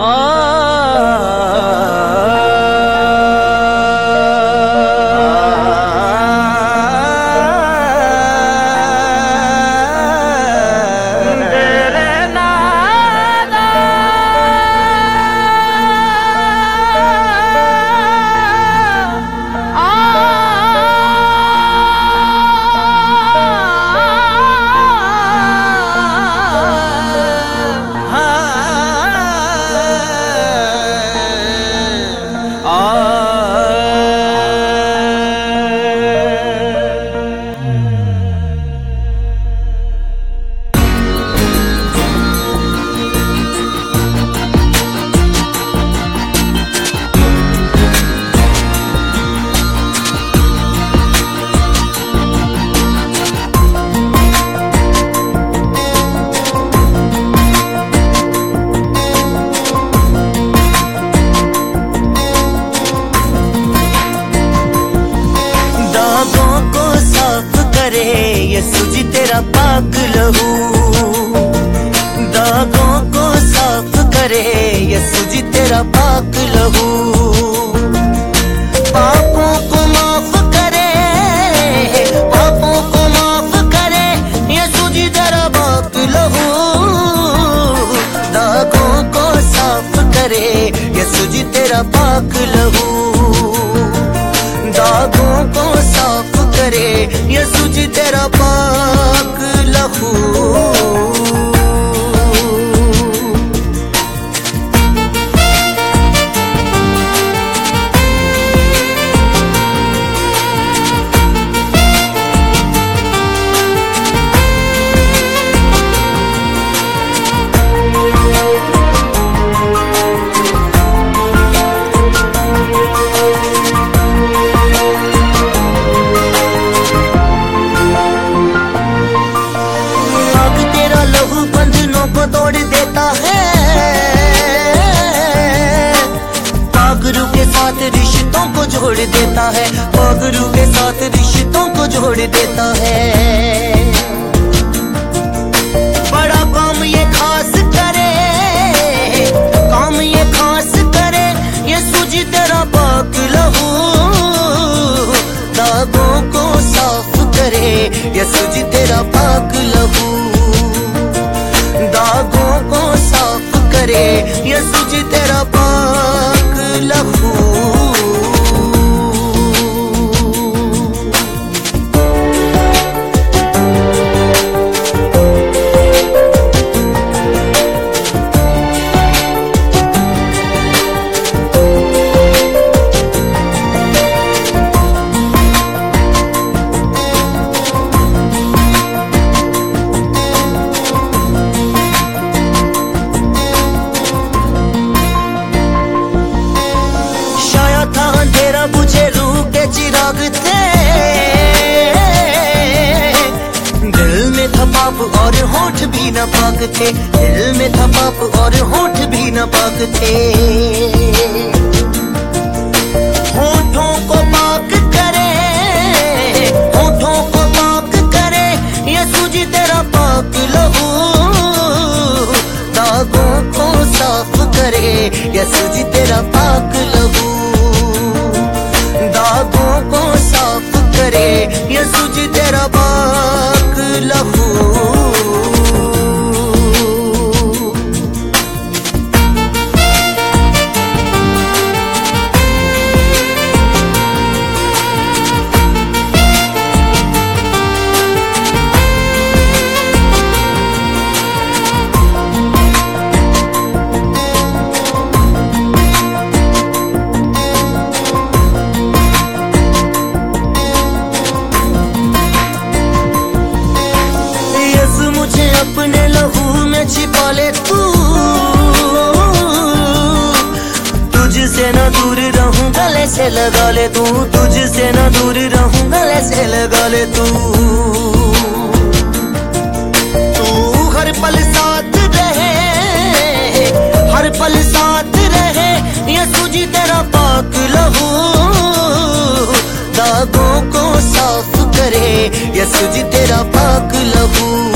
यीशु जी तेरा पाक लहू दागों को साफ करे। यीशु जी तेरा पाक लहू पापों को माफ करे, पापों को माफ करे। यीशु जी तेरा पाक लहू दागों को साफ करे। यीशु जी तेरा पाक लहू दागों को साफ करे। यीशु जी तेरा पाक लहू। तोड़ देता है पागरू के साथ रिश्तों को जोड़ देता है। पागरू के साथ रिश्तों को जोड़ देता है। बड़ा काम ये खास करे, काम ये खास करे। यीशु जी तेरा पाक लहू दागों को साफ करे। यीशु जी तेरा पाक लहू दागों को साफ करे। यीशु जी तेरा पाक लहू। अंधेरा बुझे रूह के चिराग थे, दिल में था पाप और होठ भी न पाक थे। दिल में था पाप और होठ भी न पाक थे। होठों को पाक करे, होठों को पाक करे। यीशु जी तेरा पाक लहू दागों को साफ करे। यीशु जी तेरा पाक लहू दागों को साफ करे। यीशु जी तेरा पाक लहू। अपने लहू में छिपा ले तू, तुझसे न दूर रहूं गले से लगा ले तू। तुझसे न दूर रहूं गले से लगा ले तू। तू हर पल साथ रहे, हर पल साथ रहे। यीशु जी तेरा पाक लहू दागों को साफ करे। यीशु जी तेरा पाक लहू